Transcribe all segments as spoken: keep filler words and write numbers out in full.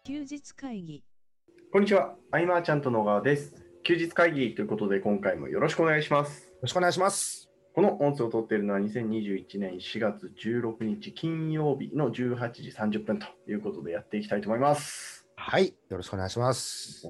休日会議。 こんにちは。アイマーちゃんと野川です。休日会議ということで、今回もよろしくお願いします。 よろしくお願いします。 この音声を撮っているのはにせんにじゅういちねんしがつじゅうろくにち金曜日のじゅうはちじさんじゅっぷんということでやっていきたいと思います。 はい。よろしくお願いします。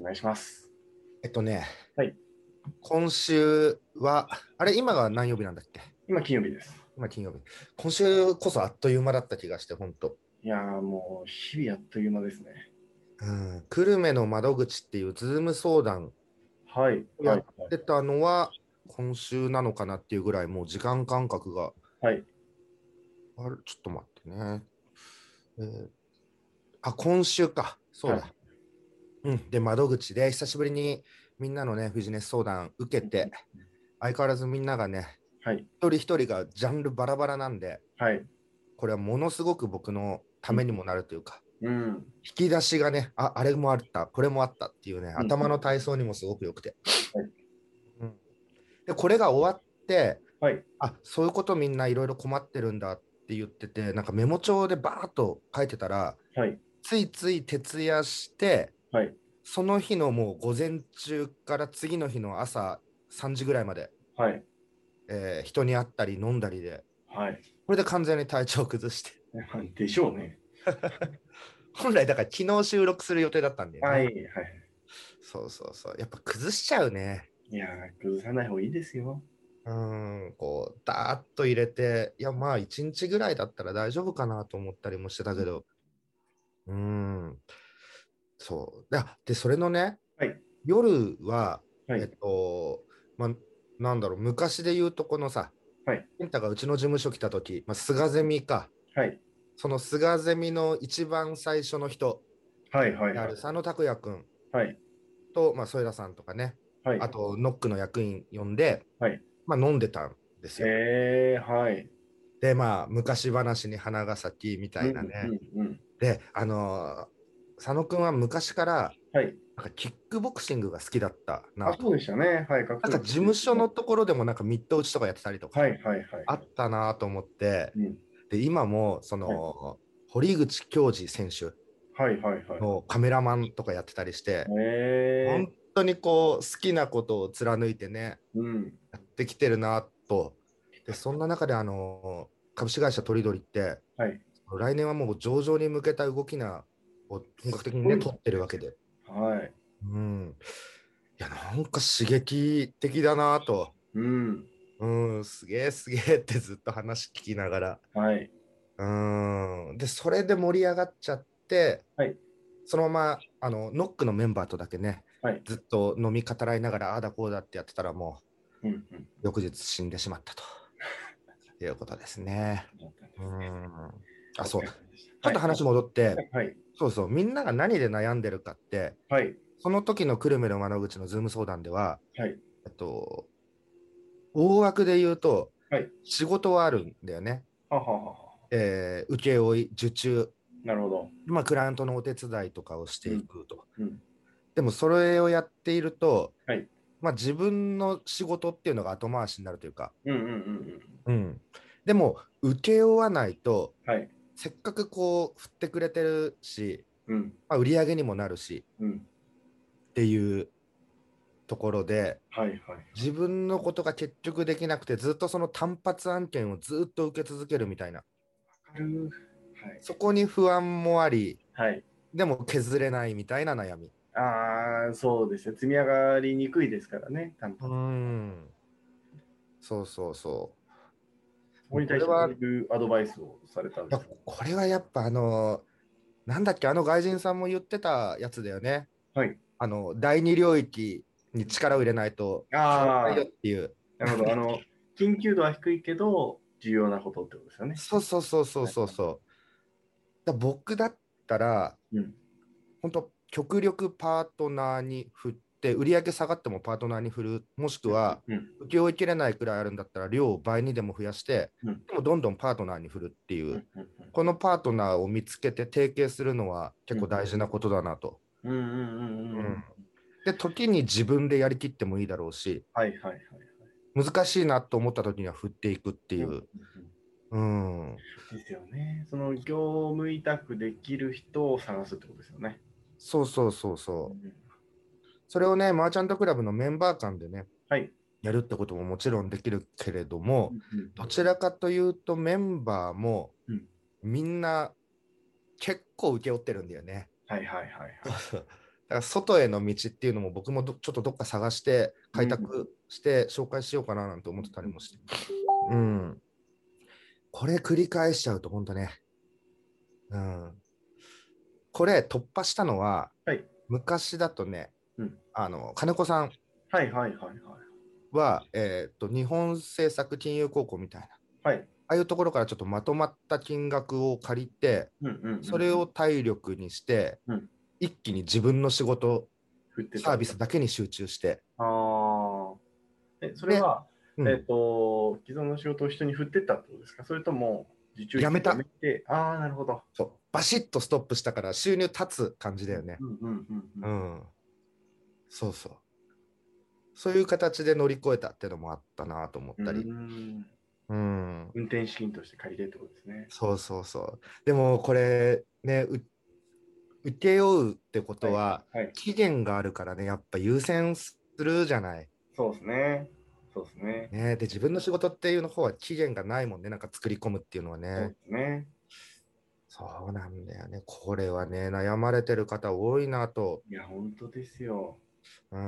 お願いします。 えっとね、 はい。 今週は、あれ、今が何曜日なんだっけ？ 今金曜日です。 今金曜日。今週こそあっという間だった気がして、ほんと。 いやーもう日々あっという間ですね。 うん。久留米の窓口っていうズーム相談はい。 やっはい。 てたのは今週なのかなっていうぐらい、もう時間感覚が。 はい。 あれ、ちょっと待ってね。えーあ、今週か。そうだ。 はいうん。で、窓口で久しぶりにみんなのね、ビジネス相談受けて、相変わらずみんながね、 はい。 一人一人がジャンルバラバラなんで、 はい。 これはものすごく僕のためにもなるというか、 うん。 引き出しがね、あ、あれもあった、これもあったっていうね、 うん頭の体操にもすごく良くて。 はいうん、で、これが終わって、 はい。 あ、そういうことみんないろいろ困ってるんだって言ってて、なんかメモ帳でバーッと書いてたら、 はい。 ついつい徹夜して、 はい。 その日のもう午前中から次の日の朝さんじぐらいまで、 はい。 えー人に会ったり飲んだりで、 はい。 これで完全に体調を崩して。 でしょうね。 本来だから昨日収録する予定だったんだよね。 はい。はい。 そうそうそう。やっぱ崩しちゃうね。 いやー、崩さない方がいいですよ。 うーん、こう、ダーッと入れて、いや、まあ、一日ぐらいだったら大丈夫かなと思ったりもしてたけど、うーん、そう。だで、それのね、 はい。 夜は、えっはい。 と、まあ、なんだろう、昔で言うとこのさ、 はい。 健太がうちの事務所来た時、まあ、菅ゼミか、 はい。 その菅ゼミの一番最初の人はい。はい。 であはい。 る佐野拓也君はい。 と、まあ、添田さんとかね、 はい。 あと、ノックの役員呼んで、 はい。 まあ、飲んでたんですよ。 えー、はい。 で、まあ、昔話に花が咲きみたうん、 いなね。 うん、うん。 で、あのー佐野くんは昔から、 はい。 なんかキックボクシングが好きだったあ、 なと。 そうでしたね。はい。格なんか闘技事務所ですね。 のところでもなんかミット打ちとかやってたりとか、 はい、はい、はい。 あったなと思って、 うん。 で、今も、そはい。 の、堀口恭司選手はい、はい、はい。 のカメラマンとかやってたりして、 え本当にこう、好きなことを貫いてね、 ー、うん。 やってきてるなと。で、そんな中で、あのー株式会社トリドリって、 はい。 来年はもう上場に向けた動きなを本格的にね、 すごい。 取ってるわけで。 はい。 うん。いや、なんか刺激的だなと。 うん。 うん、すげえすげえってずっと話聞きながら。 はい。 うん。で、それで盛り上がっちゃって、 はい。 そのまま、あの、ノックのメンバーとだけね、 はい。 ずっと飲み語らいながら、ああだこうだってやってたら、もうん、うん。 う、翌日死んでしまったということですね。 だったんでうすね。 ん。あ、そう。 お疲れ様でしちょた。はい。 っと話戻って、 はい。 そうそう、みんなが何で悩んでるかって、 はい。 その時の久留米の窓口のズーム相談では、 はい。 えっと、大枠で言うと、 はい。 仕事はあるんだよね。 はははは。 えー請負い、受注、 なるほど。 まあ、クライアントのお手伝いとかをしてうん。 いくと。 うん。 でも、それをやっていると、 はい。 まあ、自分の仕事っていうのが後回しになるというか、 うん、うん、うん、うん。 うん。でも、請け負わないと、 はい。 せっかくこう、振ってくれてるし、 うん。 まあ、売り上げにもなるしうん。 っていうところで、 はい、はい。 自分のことが結局できなくて、ずっとその単発案件をずっと受け続けるみたいな。 わかる。はい。 そこに不安もあり、 はい。 でも削れないみたいな悩み。 ああ、そうですね。積み上がりにくいですからね、単うー発。 ん。そうそうそそう。もうこに対してどうこれは、いいうアドバイスをされたんでや、 すか？ これはやっぱあの、なんだっけ、あの外人さんも言ってたやつだよね。 はい。 あの、第二領域に力を入れないと変わらないよああ、 っていう。 なるほど。あの、緊急度は低いけど、重要なことってことですよね。 そうそうそうそうはい。 そうそう。だ僕だったら、 うん。 本当極力パートナーに振って、売上下がってもパートナーに振る、もしくは、 うん。 請け負いきれないくらいあるんだったら、量を倍にでも増やして、 うん。 でもどんどんパートナーに振るっていう、 うん。うん。 このパートナーを見つけて提携するのは結構うん。 大事なことだなと。 うん。うん。うんうん。 うん。で、時に自分でやりきってもいいだろうし、 はいはいはいはい。 難しいなと思った時には振っていくってうん。 いう。うん。 ですよね。その業務委託できる人を探すってことですよね。 そうそうそうそう。 うん、 それをね、マーチャントクラブのメンバー間でね、 はい。 やるってことももちろんできるけれども、 うんうんどちらかというとメンバーもうん、 みんな結構請け負ってるんだよね。 はいはいはいはい。 だから外への道っていうのも僕もどちょっとどっか探して開うん拓して紹介しようかななんて思ってたりもして。うん。これ繰り返しちゃうと本当ね。うん。これ突破したのははい。 昔だとね、 うん、 あの金子さんはいはいはいはい。 は、えーと、日本政策金融高校みたいな、 はい。 ああいうところからちょっとまとまった金額を借りて、 うんうんうんそれを体力にして、 うん。 一気に自分の仕事、 振ってた。 サービスだけに集中して、 ああ。え、それで、 は、えっうん、 と、既存の仕事を人に振ってったってことですか？それとも、受注してやめやめた。 て、ああ、なるほど。 そう、バシッとストップしたから収入立つ感じだよね。 うんうんうんうん。 うん、そうそう。そういう形で乗り越えたっていうのもあったなと思っうーたり。 ん。 うん、 運転資金として借りてってことですね。 そうそうそう。でもこれね、う請け負うってことはい。 は、 はい。 期限があるからね、やっぱ優先するじゃない。 そうですね。そうですね。 ね、で、自分の仕事っていうの方は期限がないもんね、なんか作り込むっていうのはそうね。 ですね。 そうなんだよね。これはね、悩まれてる方多いなと。 いや、本当ですよ。 うん、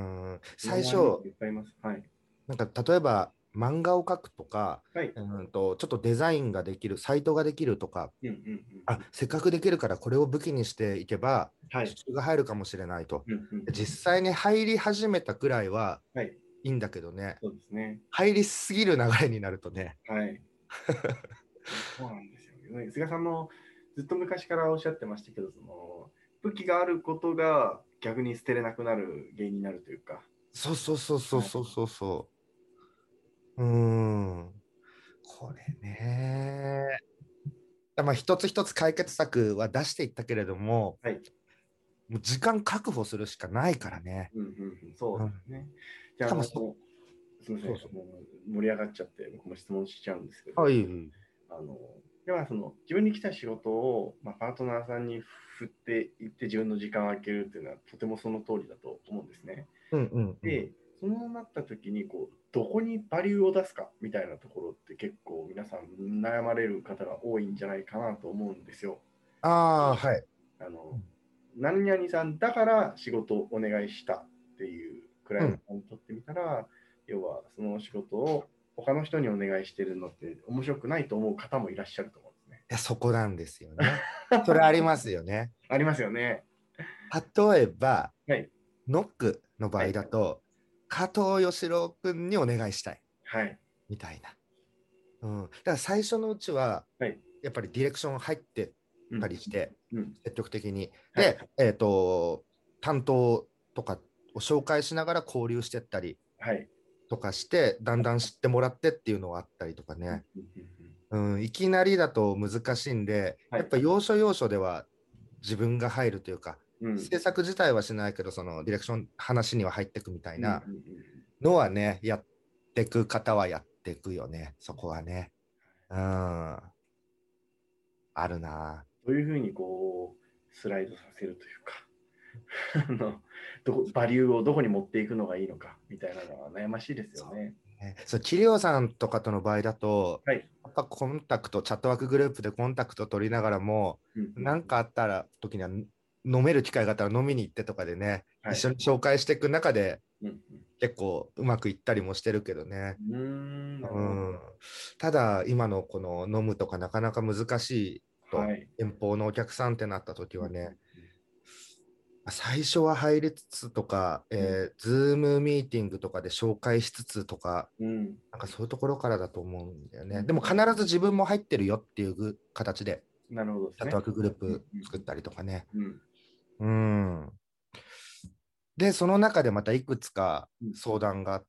その周りに最初、 いっぱいいます。はい。 なんか例えば漫画を描くとか、 はい。 うんと、ちょっとデザインができる、サイトができるとか、 うんうんうんあ、 うん。 せっかくできるからこれを武器にしていけば、 はい。 支出が入るかもしれないと。 うんうんうん。 実際に入り始めたくらいははい。 いいんだけどね、 そうですね。 入りすぎる流れになるとね。 はい。そうなんですよね。菅さんもずっと昔からおっしゃってましたけど、その武器があることが逆に捨てれなくなる原因になるというか。 そうそうそうそうはい。 そうそうそう。うーん。これね。まあ、一つ一つ解決策は出していったけれども、 はい。 もう時間確保するしかないからね。 うんうんうん、そううん、 ですね。じゃあ、あの、 しかもそ、 すみません、 そうそう。 もう盛り上がっちゃって、僕も質問しちゃうんですけど、 はい。 あの、ではその自分に来た仕事を、まあ、パートナーさんに振っていって自分の時間を空けるっていうのはとてもその通りだと思うんですね。 うんうんうん。 で、そうなった時にこうどこにバリューを出すかみたいなところって結構皆さん悩まれる方が多いんじゃないかなと思うんですよ。 ああ、はい。 あの何々さんだから仕事をお願いしたっていうクライアントうん。 さんにとってみたら、要はその仕事を他の人にお願いしてるのって面白くないと思う方もいらっしゃると思うんですね。 いや、そこなんですよね。それありますよね。 ありますよね。 例えば、 はい。 ノックの場合はい。 だと、加藤義郎君にお願いしたいはい。 みたいな。うん。だから最初のうちは、 はい。 やっぱりディレクション入ってたうん。 りして、 うん。 積極的に。 はい。 で、えっ、と、担当とかを紹介しながら交流してったりはい。 とかして、だんだん知ってもらってっていうのがあったりとかね。 うんうんうんうん、いきなりだと難しいんで、 はい。 やっぱ要所要所では自分が入るというか、 うん。 制作自体はしないけど、そのディレクション話には入っていくみたいうんうんうなん。 のはね、やっていく方はやっていくよね、そこはね。うん、あるな。 どういうふうにこう、スライドさせるというか、あのどこバリューをどこに持っていくのがいいのかみたいなのは悩ましいですよそね。 うね。そう、企業さんとかとの場合だと、 はい。 やっぱコンタクト、チャットワークグループでコンタクト取りながらも、 うんうん。 何かあったら時には飲める機会があったら飲みに行ってとかでね、 はい。 一緒に紹介していく中でうん結構うまくいったりもしてるけどね。 うん。うーん、なるほど。 うん、ただ、今のこの飲むとかなかなか難しいと、 はい。 遠方のお客さんってなった時うんはね、最初は入りつつとか、 うんえー、ズームミーティングとかで紹介しつつとか、 うん。 なんかそういうところからだと思うんだよね。 うんでも必ず自分も入ってるよっていう形で、 なるほどですね。 チャットワークグルーうんプ作ったりとかね。 うんうん。で、その中でまたいくつかうん相談があって、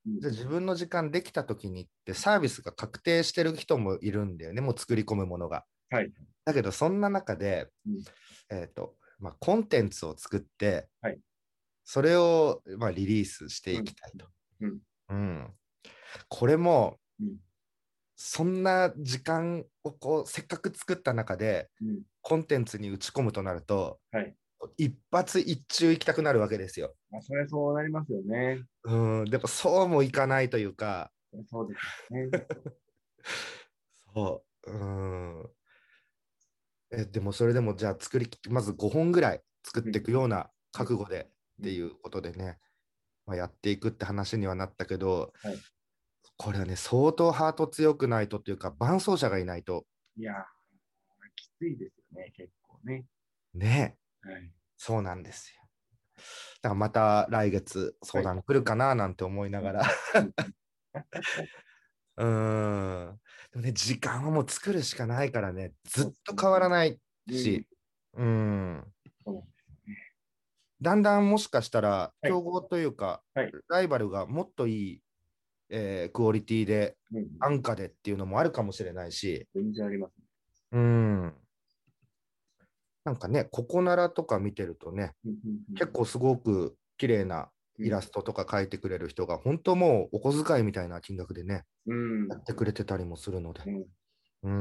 うんじゃあ自分の時間できた時にってサービスが確定してる人もいるんだよね、もう作り込むものが。 はい。 だけど、そんな中で、 うんえっと、まあ、コンテンツを作って、 はい。 それを、まあ、リリースしてうんいきたいと。 うんうん。これも、 うんそんな時間をこう、せっかく作った中で、 うんコンテンツに打ち込むとなると、 はい。 一発一中行きたくなるわけですよ。 まあ、それそうなりますよね。 うん、でもそうもいかないというか、 そうですね。 そう、うん。え、でもそれでもじゃあ作りきまずごほんぐらい作っていくような覚悟でっていうことでね、まあ、やっていくって話にはなったけど、 はい。 これはね、相当ハート強くないとっていうか、伴走者がいないと、 いやー、きついですよね、結構ね。 ね、 はい。 そうなんですよ。だからまた来月はい。 相談来るかななんて思いながら。 うんうんうーん。でもね、時間はもう作るしかないからね、ずっそうですね。 と変わらないうん。 し、うん。 そうなんですよね。 だんだんもしかしたら、 はい。 競合というか、 はい。 ライバルがもっといい、えークオリティで、 うんうん。 安価でっていうのもあるかもしれないし、 全然ありますね。 うん。なんかね、ココナラとか見てるとね、 うんうん結構すごく綺麗なうん。 イラストとか描いてくれる人が、本当もうお小遣いみたいな金額でね、 うん。うん。 やってくれてたりもするので、 うん。 うん。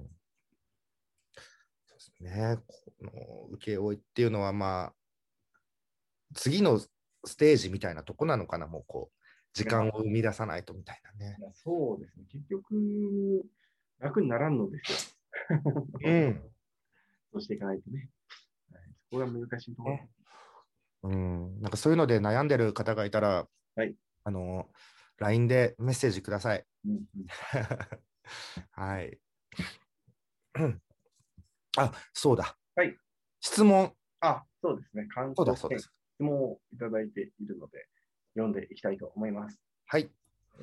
そうですね。この請負っていうのは、まあ、次のステージみたいなとこなのかな、もうこう、時いや、 間を生み出さないとみたいなね。 いやそうですね。結局、楽にならんのですよ。 うん。 そうしていかないとね。はい、そこが難しいところでね、うん。なんかそういうので悩んでる方がいたら、 す。はい。 あの、ライン でメッセージください。 うんうん。 はい。あ、そうだ。 はい。 質問。 あ、そうですね。感そうだ、 想でそうです。 質問をいただいているので、読んでいきたいと思います。 はい。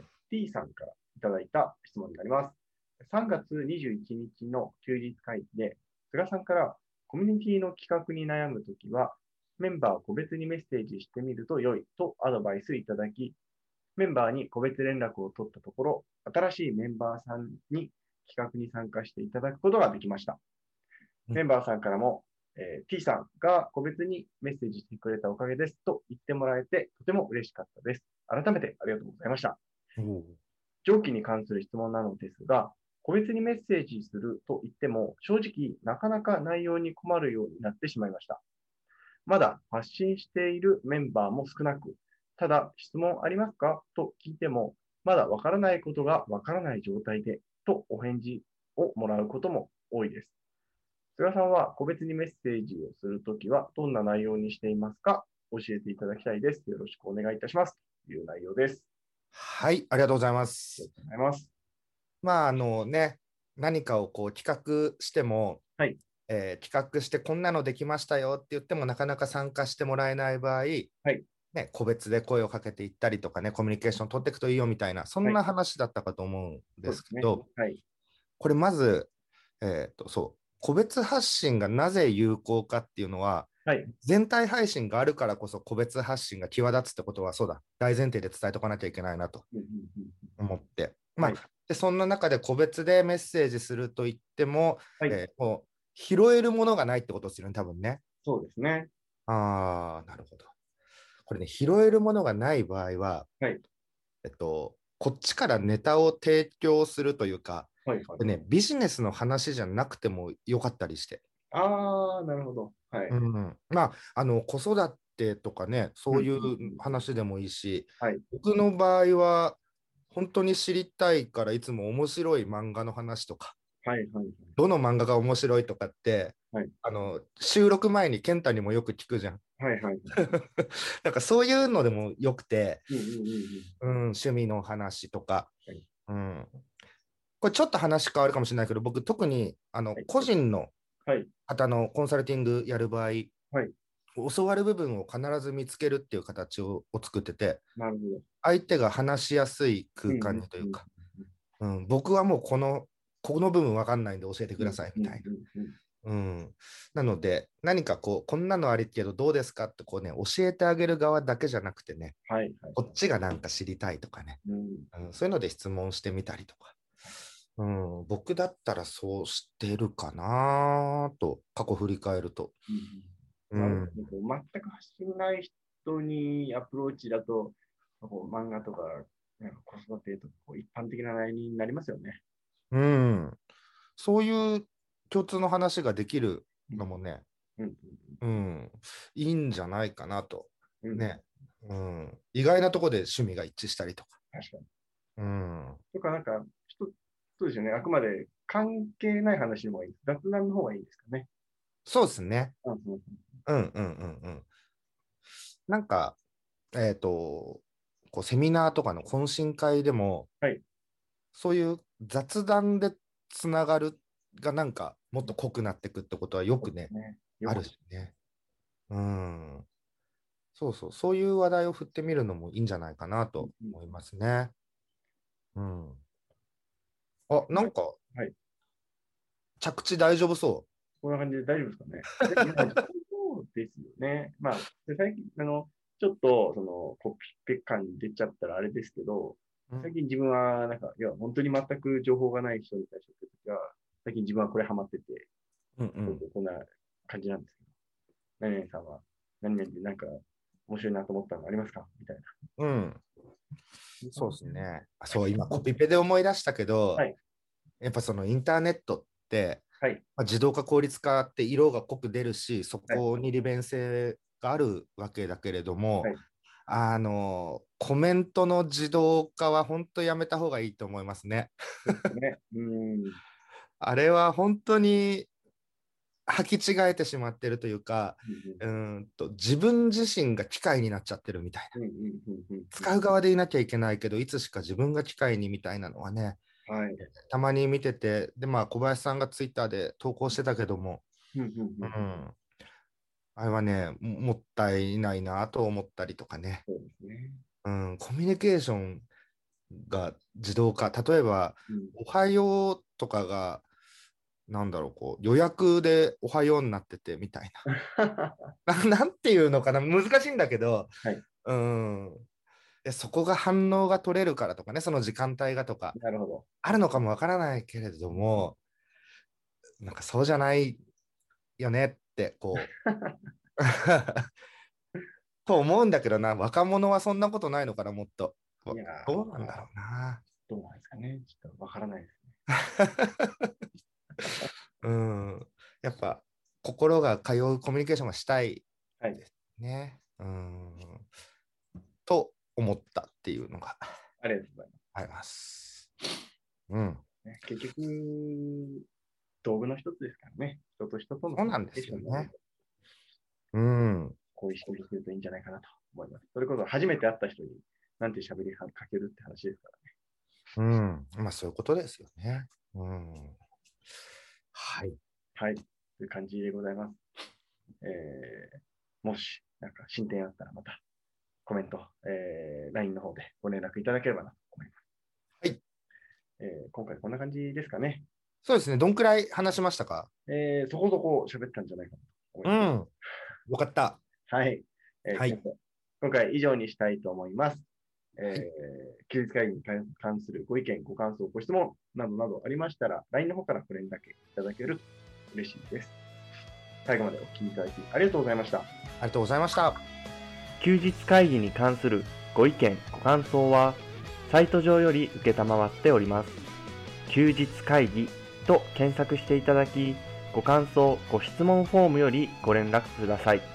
T さんからいただいた質問になります。さんがつにじゅういちにちの休日会議で、菅さんからコミュニティの企画に悩むときは、メンバー個別にメッセージしてみると良いとアドバイスいただき、メンバーに個別連絡を取ったところ、新しいメンバーさんに企画に参加していただくことができました。 うん、 メンバーさんからも、えー、T さんが個別にメッセージしてくれたおかげですと言ってもらえて、とても嬉しかったです。改めてありがとうございました。 お上記に関する質問なのですが、個別にメッセージすると言っても、正直なかなか内容に困るようになってしまいました。まだ発信しているメンバーも少なく、ただ質問ありますかと聞いても、まだわからないことがわからない状態で、とお返事をもらうことも多いです。菅さんは個別にメッセージをするときはどんな内容にしていますか？教えていただきたいです。よろしくお願いいたします。という内容です。 はい、ありがとうございまありがす。 とうございます。 まあ、あのね、何かをこう企画しても、 はい。 えー企画してこんなのできましたよって言ってもなかなか参加してもらえない場合、 はい。 ね、個別で声をかけていったりとかね、コミュニケーション取っていくといいよみたいな、そはい。 んな話だったかと思うんでそうですね。 すけど、 はい。 これまず、えっと、そう、個別発信がなぜ有効かっていうのは、 はい。 全体配信があるからこそ個別発信が際立つってことは、そうだ、大前提で伝えておかなきゃいけないなとうんうんうん思って。まあ、 はい。 でそんな中で個別でメッセージすると言っても、 はい。 えーもう拾えるものがないってことですよね、多分ね。 そうですね。 ああ、なるほど。これね、拾えるものがない場合は、 はい。 えっと、こっちからネタを提供するというか、 はい。はい。 これね、ビジネスの話じゃなくてもよかったりして。 ああ、なるほど。はい。 うん、まあ、あの、子育てとかね、 うん。 そういううんうん話でもいいし、 はい。 僕の場合は、本当に知りたいからいつも面白い漫画の話とか、 はい。はい。 どの漫画が面白いとかって、 はい。 あの、収録前に健太にもよく聞くじゃん。 はい。はい。 なんかそういうのでもよくて、 うんうんうんうん。 うん、趣味の話とか、 はい。 うん、これちょっと話変わるかもしれないけど、僕特にあのはい。 個人のはい。 方のコンサルティングやる場合、 はい。 教わる部分を必ず見つけるっていう形をを作ってて、 なるほど。 相手が話しやすい空間うんうんうんにというか、うん、僕はもうこの、この部分わかんないんで教えてくだうんうんさいみたいうんうん。 な。うん、なので、何かこう、こんなのありけどどうですかってこうね、教えてあげる側だけじゃなくてね、 はい。はい。 こっちがなんか知りたいとかね、 うん。 うん、そういうので質問してみたりとか、うん、僕だったらそうしてるかなと、過去振り返ると。 うんうん、 なるほど。全く発信ない人にアプローチだと、こう漫画とか、なんか子育てとか、こう一般的な内容になりますよね。 うん、そういう共通の話ができるうん。 のもね、 うんうん、いいんじゃないかなと。 うんうん、 ね。うん、意外なところで趣味が一致したりとか。 確かに。 うん、 とか、なんか、ちょっと、そうですよね。あくまで関係ない話の方がいい。雑談の方がいいですかね。 そうですね。 うんうんうんうんうんうん。なんか、えっと、こうセミナーとかの懇親会でも、 はい。 そういう雑談でつながるがなんかもっと濃くなっていくってことはよくね、 ね。よあく、 るしね。うん。そうそう、そういう話題を振ってみるのもいいんじゃないかなとうんうん、 思いますね。うん。あ、なんかはい。 着地大丈夫そこんな感じで大丈夫ですかね。でまあ、そうですよね。まあ、で最近、あの、ちょっと、その、コピペ感に出ちゃったらあれですけど、 う。うん。 最近自分は、なんか、いや、本当に全く情報がない人に対して言うときは、最近自分はこれハマってて、 うんうん。 ちょっとこんな感じなんですけど、何々さんは、何々でなんか、面白いなと思ったのありますかみたいな。 うん。そうですはね。あそう、今コピペで思い出したけど、 い。 やっぱそのインターネットって、 はい。 まあ、自動化効率化って色が濃く出るし、そはい。 こに利便性があるわけだけれども、 はい。 あの、コメントの自動化は本当やめた方がいいと思いますね。 そうですね。うーん。 あれは本当に履き違えてしまってるというか、 うんうんうーんと自分自身が機械になっちゃってるみたいな。 うんうんうんうんうん。 使う側でいなきゃいけないけど、いつしか自分が機械にみたいなのはね、 はい。 たまに見てて、で、まあ、小林さんがツイッターで投稿してたけども、 うんうんうん。 うん、あれはね、ももったいないなと思ったりとかね、 そうですね。 うん、コミュニケーションが自動化、例えば、 うん。 おはようとかが、なんだろう、こう予約でおはようになっててみたいな。ななんていうのかな、難しいんだけど、 はい。 うん、でそこが反応が取れるからとかね、その時間帯がとか、 なるほど。 あるのかもわからないけれども、なんかそうじゃないよねって、こう、と思うんだけどな、若者はそんなことないのかな、もっと。 いやどうなんだー、 ろうな。 どうなんですかね。ちょっとわからないですね。 うん。やっぱ、心が通うコミュニケーションがしたいはい。 ですね。うん。と思ったっていうのがありがとうございまあります。うん。 す。ね、結局、道具の一つですからね。人と人とのコミュニそうなんでケーションになると、 すよね。うん。 こういう意識できるといいんじゃないかなと思います。それこそ初めて会った人に、なんて喋りかけるって話ですからね。 うん。まあ、そういうことですよね。うん。はい。 はい。という感じでございます。えー、もし、なんか進展あったらまたコメント、えー、ライン の方でご連絡いただければなと思います。 はい。 えー、今回こんな感じですかね。 そうですね。どんくらい話しましたか？ えー、そこそこ喋ったんじゃないかなと思います。 うん。よかった。 はい。えー、 はい。 今回以上にしたいと思います。えはい。 ー、休日会議に関するご意見、ご感想、ご質問などなどありましたら、ライン の方からご連絡いただけると嬉しいです。最後までお聞きいただきありがとうございました。 ありがとうございました。 休日会議に関するご意見、ご感想は、サイト上より受けたまわっております。休日会議と検索していただき、ご感想、ご質問フォームよりご連絡ください。